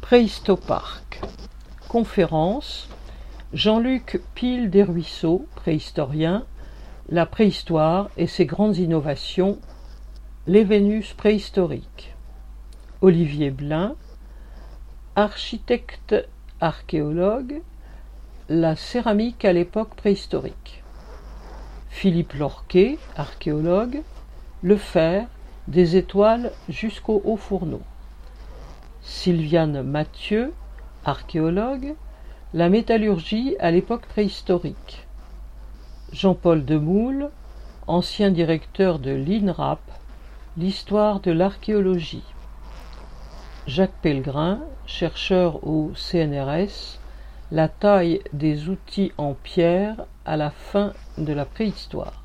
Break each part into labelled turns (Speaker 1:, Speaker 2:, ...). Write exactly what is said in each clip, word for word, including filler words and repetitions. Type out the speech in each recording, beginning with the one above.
Speaker 1: Préhistoparc. Conférence Jean-Luc Pile-Desruisseaux, préhistorien, la préhistoire et ses grandes innovations, les Vénus préhistoriques. Olivier Blin, architecte archéologue, la céramique à l'époque préhistorique. Philippe Lorquet, archéologue, le fer, des étoiles jusqu'aux hauts fourneaux. Sylviane Mathieu, archéologue, la métallurgie à l'époque préhistorique. Jean-Paul Demoule, ancien directeur de l'INRAP, l'histoire de l'archéologie. Jacques Pellegrin, chercheur au C N R S, la taille des outils en pierre à la fin de la préhistoire.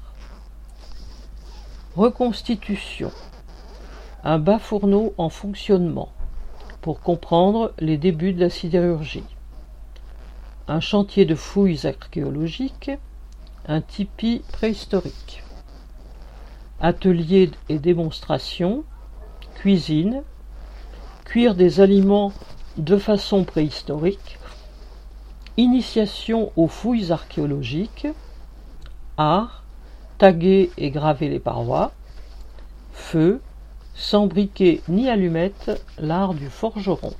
Speaker 1: Reconstitution. Un bas-fourneau en fonctionnement pour comprendre les débuts de la sidérurgie. Un chantier de fouilles archéologiques, un tipi préhistorique. Atelier et démonstration, cuisine, cuire des aliments de façon préhistorique, initiation aux fouilles archéologiques, art, taguer et graver les parois, feu, sans briquet ni allumette, l'art du forgeron.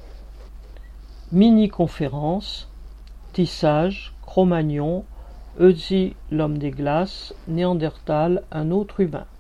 Speaker 1: Mini-conférence, tissage, Cro-Magnon, Euzi l'homme des glaces, Néandertal, un autre humain.